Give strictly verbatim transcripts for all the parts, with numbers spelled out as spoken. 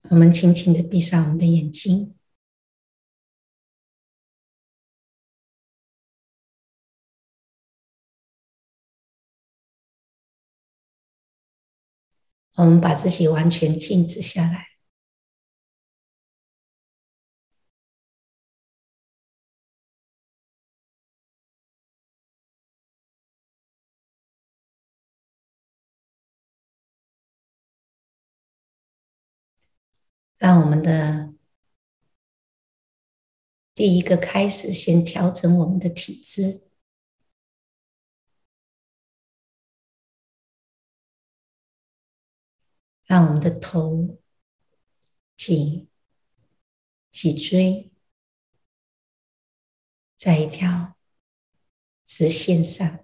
我们轻轻的闭上我们的眼睛，我们把自己完全静止下来，让我们的第一个开始，先调整我们的体姿，让我们的头、颈、脊椎在一条直线上，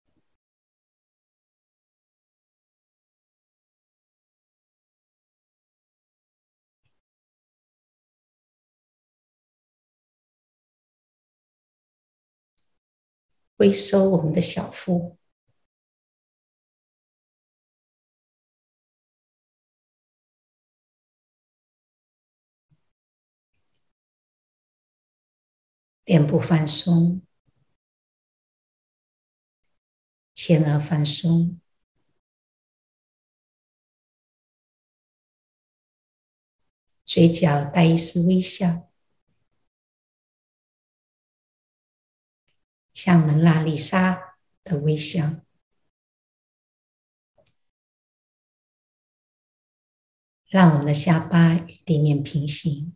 回收我们的小腹，脸部放松，前额放松，嘴角带一丝微笑，像蒙娜丽莎的微笑。让我们的下巴与地面平行，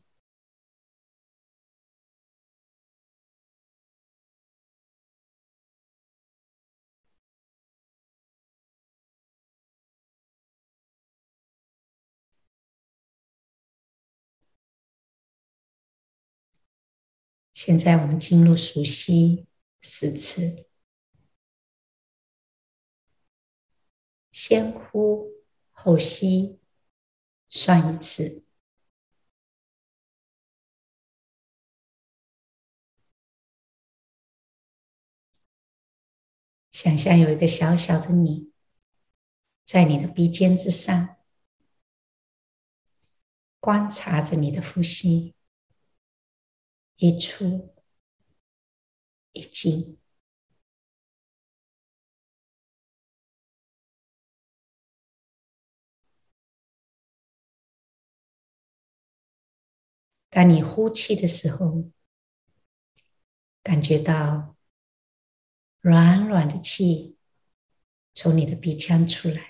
现在我们进入数息四次，先呼后吸，算一次。想象有一个小小的你，在你的鼻尖之上，观察着你的呼吸，一出一进。当你呼气的时候，感觉到软软的气从你的鼻腔出来。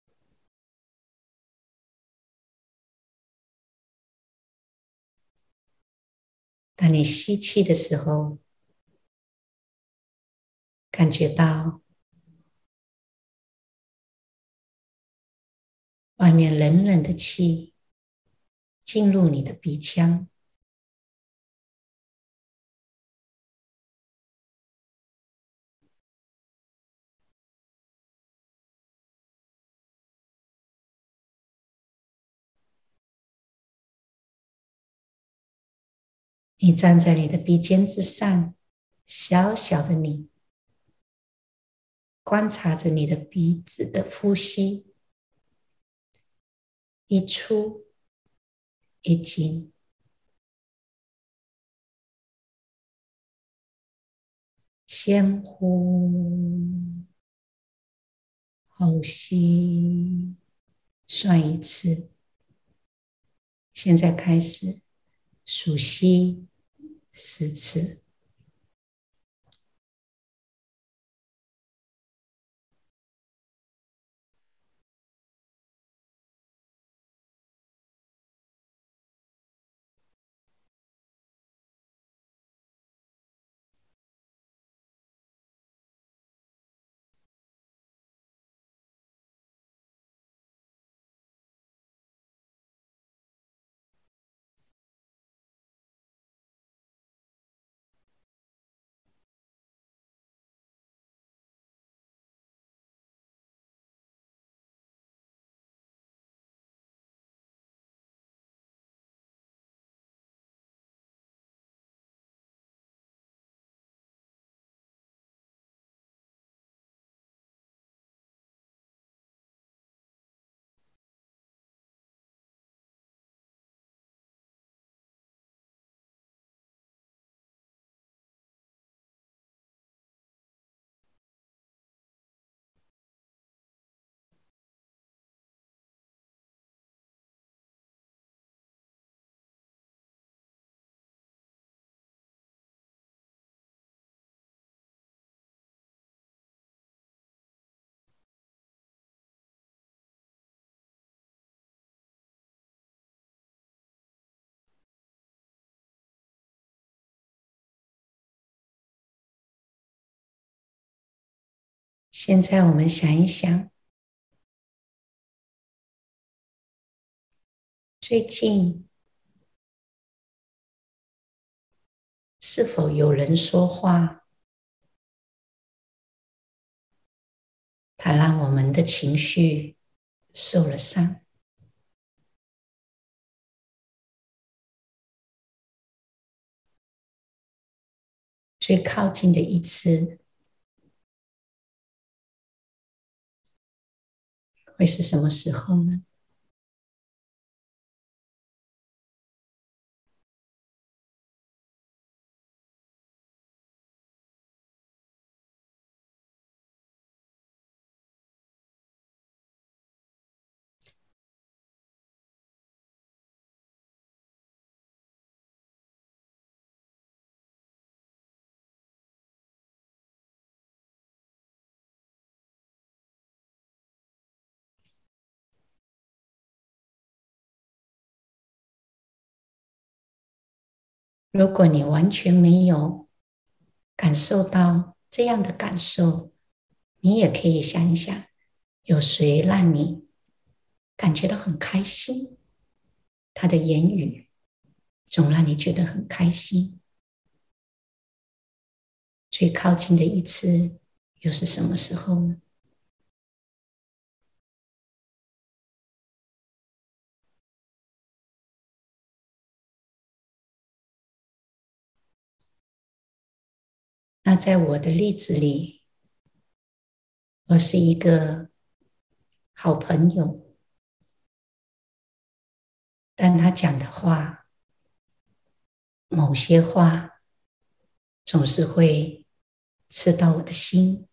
当你吸气的时候，感觉到外面冷冷的气进入你的鼻腔。你站在你的鼻尖之上，小小的你，观察着你的鼻子的呼吸，一出一进。先呼后吸，算一次。现在开始数息十次。 现在我们想一想，最近是否有人说话，它让我们的情绪受了伤？最靠近的一次会是什么时候呢？如果你完全没有感受到这样的感受，你也可以想一想，有谁让你感觉到很开心？他的言语总让你觉得很开心。最靠近的一次又是什么时候呢？那在我的例子里，我是一个好朋友，但他讲的话，某些话总是会刺到我的心，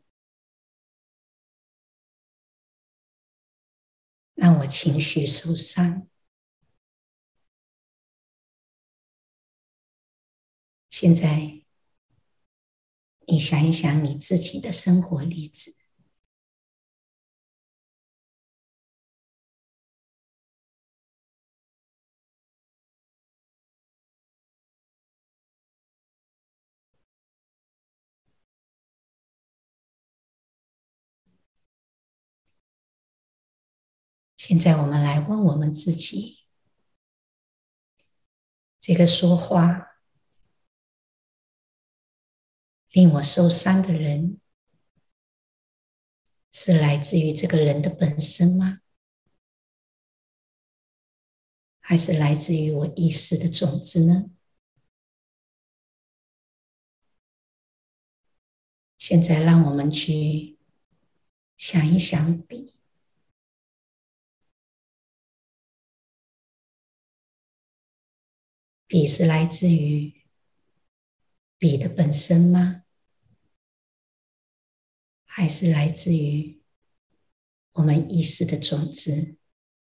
让我情绪受伤。现在你想一想你自己的生活例子，现在我们来问我们自己，这个说话令我受伤的人，是来自于这个人的本身吗？还是来自于我意识的种子呢？现在让我们去想一想笔，笔是来自于笔的本身吗？还是来自于我们意识的种子？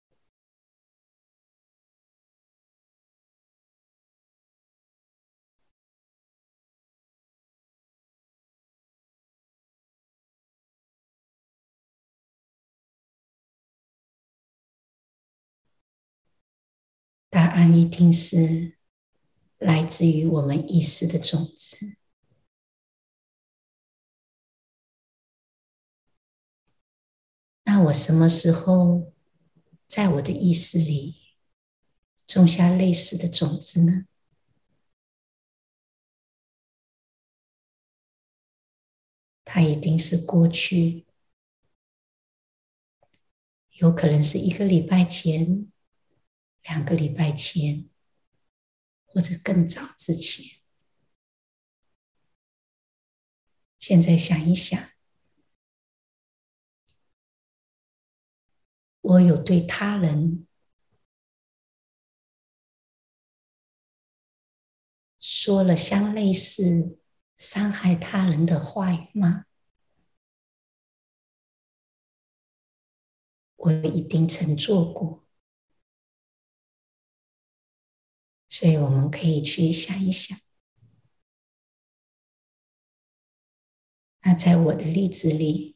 答案一定是来自于我们意识的种子。那我什么时候在我的意识里种下类似的种子呢？它一定是过去，有可能是一个礼拜前、两个礼拜前，或者更早之前。现在想一想，我有对他人说了相类似伤害他人的话语吗？我一定曾做过，所以我们可以去想一想。那在我的例子里，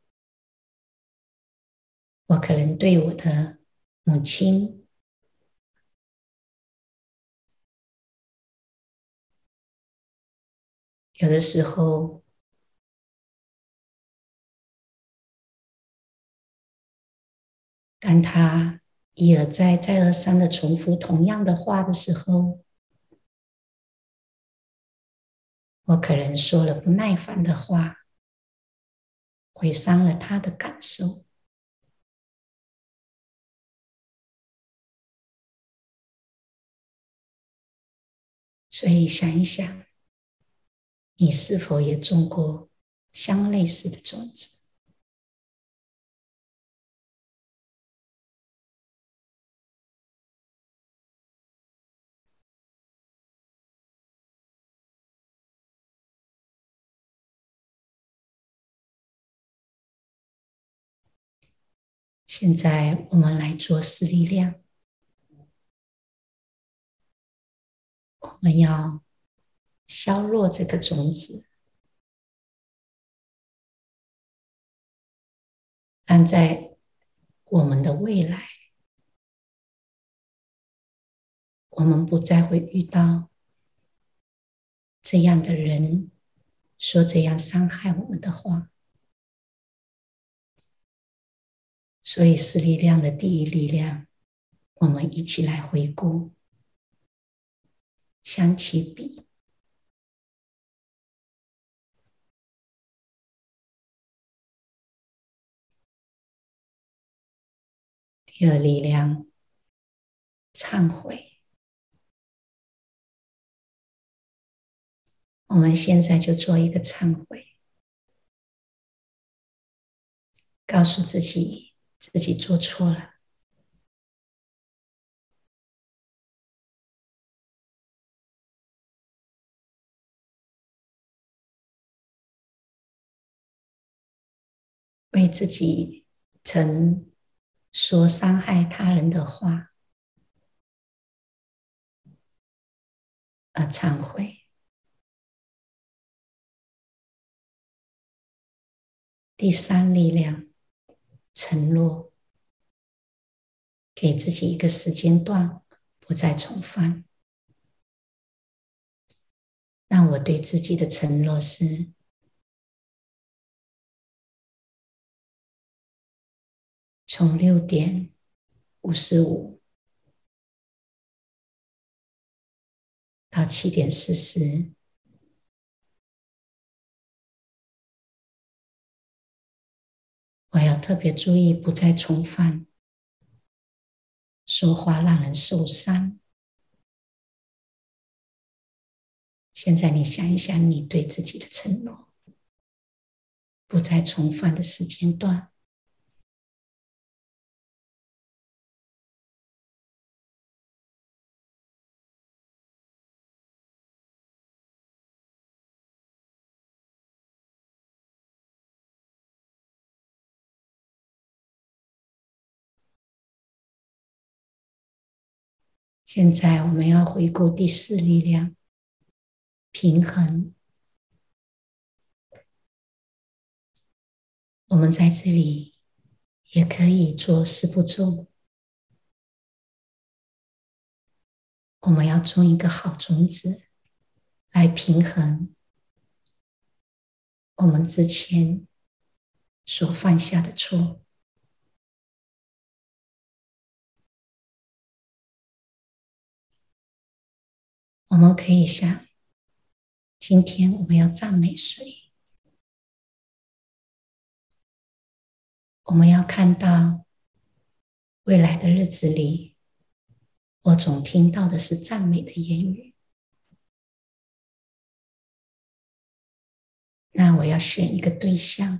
我可能对我的母亲，有的时候当他一而再、再而三的重复同样的话的时候，我可能说了不耐烦的话，会伤了他的感受。所以想一想，你是否也种过相类似的种子？现在我们来做四力量，我们要削弱这个种子，让在我们的未来，我们不再会遇到这样的人说这样伤害我们的话。所以是力量的第一力量，我们一起来回顾，相起笔。第二力量，忏悔。我们现在就做一个忏悔，告诉自己自己做错了，为自己曾说伤害他人的话而忏悔。第三力量，承诺，给自己一个时间段，不再重犯。那我对自己的承诺是，从六点五十五到七点四十，我要特别注意，不再重犯说话让人受伤。现在你想一想，你对自己的承诺，不再重犯的时间段。现在我们要回顾第四力量，平衡。我们在这里也可以做四步骤。我们要种一个好种子，来平衡我们之前所犯下的错。我们可以想，今天我们要赞美谁？我们要看到未来的日子里，我总听到的是赞美的言语。那我要选一个对象，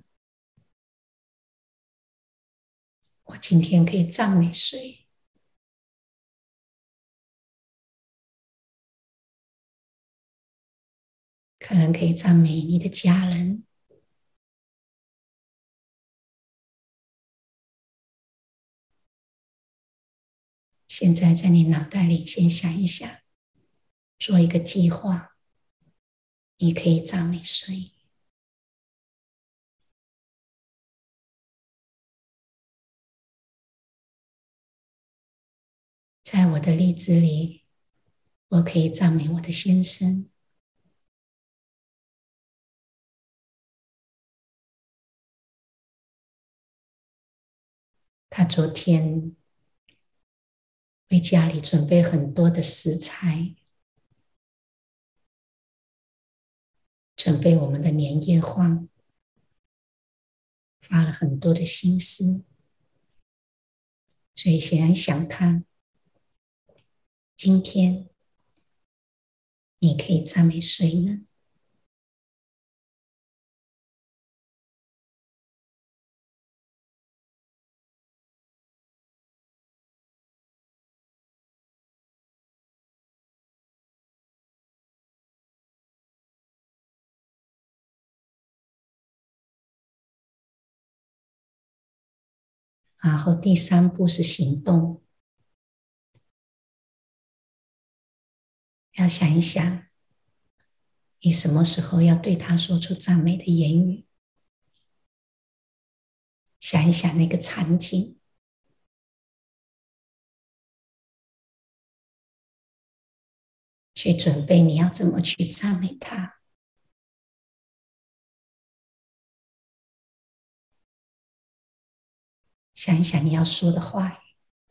我今天可以赞美谁？可能可以赞美你的家人，现在在你脑袋里先想一想，做一个计划，你可以赞美谁？在我的例子里，我可以赞美我的先生， 他昨天为家里准备很多的食材，准备我们的年夜饭，花了很多的心思，所以想想看，今天你可以赞美谁呢？然后第三步是行动，要想一想，你什么时候要对他说出赞美的言语？想一想那个场景，去准备你要怎么去赞美他。想一想你要说的话语。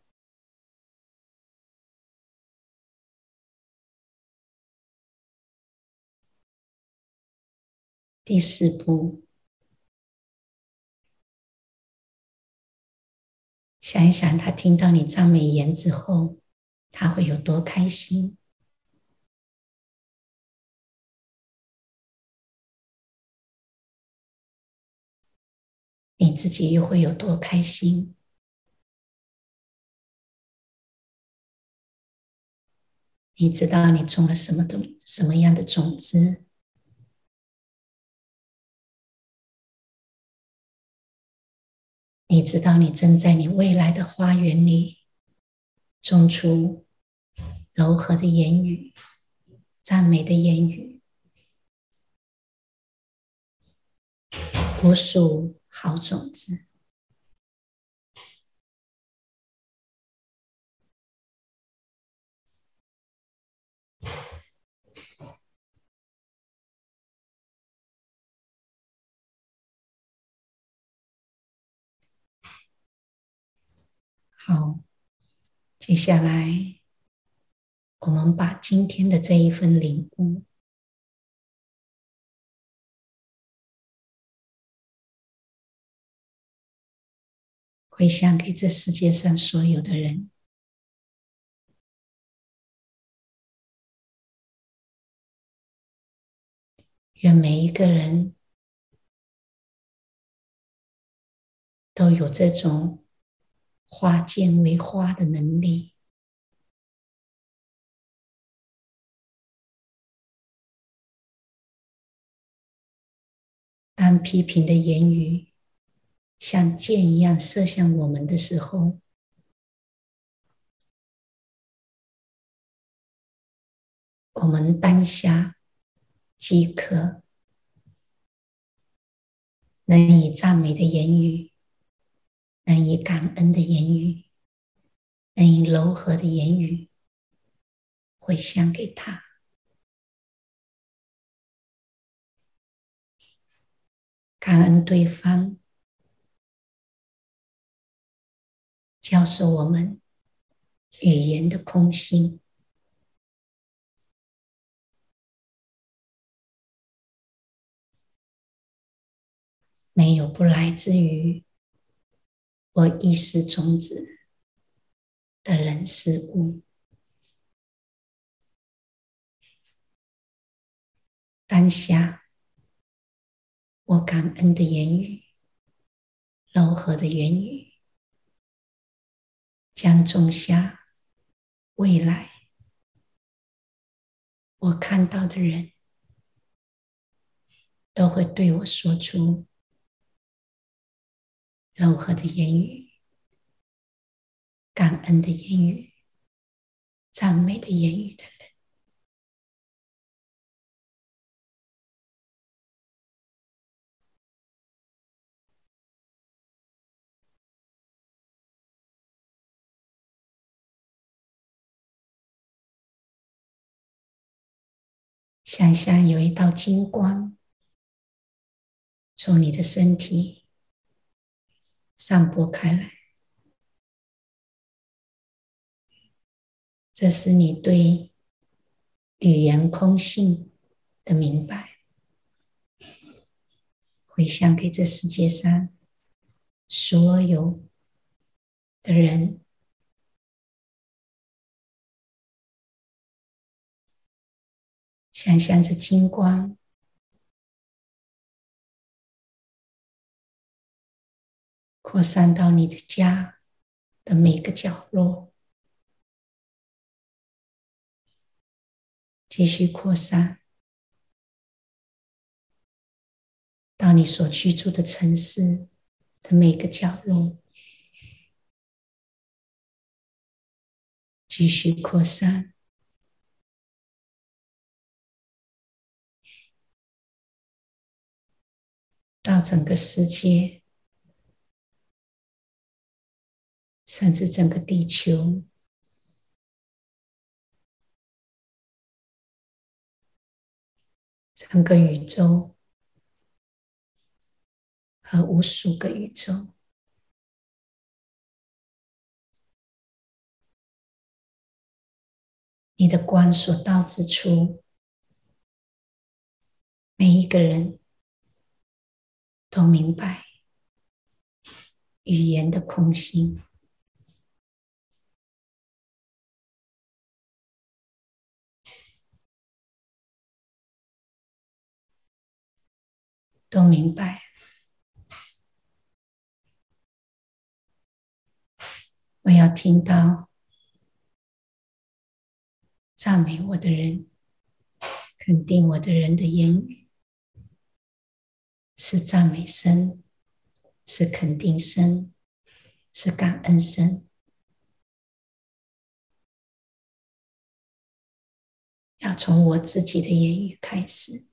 第四步，想一想他听到你赞美言之后，他会有多开心。你自己又会有多开心？你知道你种了什么种什么样的种子？你知道你正在你未来的花园里种出柔和的言语、赞美的言语，无数好种子。好，接下来我们把今天的这一份领悟回向给这世界上所有的人，愿每一个人都有这种化剑为花的能力。当批评的言语像箭一样射向我们的时候，我们当下即可能以赞美的言语，能以感恩的言语，能以柔和的言语回向给他，感恩对方教授我们语言的空性，没有不来自于我意识种子的人事物。当下我感恩的言语，柔和的言语，将种下未来我看到的人都会对我说出柔和的言语、感恩的言语、赞美的言语的人。想象有一道金光从你的身体散播开来， 这是你对语言空性的明白，回向给这世界上所有的人，想象着金光扩散到你的家的每个角落，继续扩散到你所居住的城市的每个角落，继续扩散到整个世界，甚至整个地球，整个宇宙和无数个宇宙。你的光所到之处，每一个人都明白语言的空性，都明白我要听到赞美我的人，肯定我的人的言语，是赞美声，是肯定声，是感恩声。要从我自己的言语开始，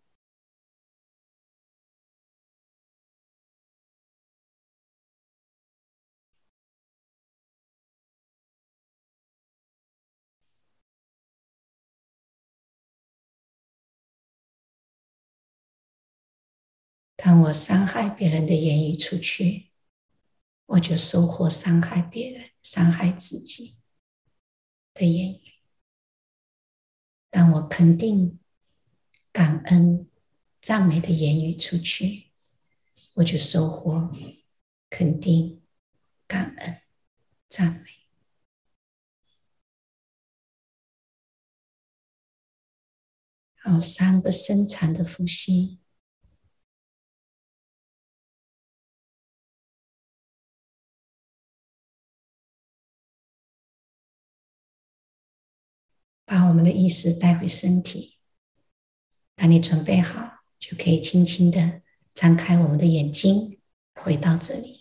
当我伤害别人的言语出去，我就收获伤害别人、伤害自己的言语。当我肯定、感恩、赞美的言语出去，我就收获肯定、感恩、赞美。好，三个深长的呼吸。把我们的意识带回身体。当你准备好，就可以轻轻的张开我们的眼睛，回到这里。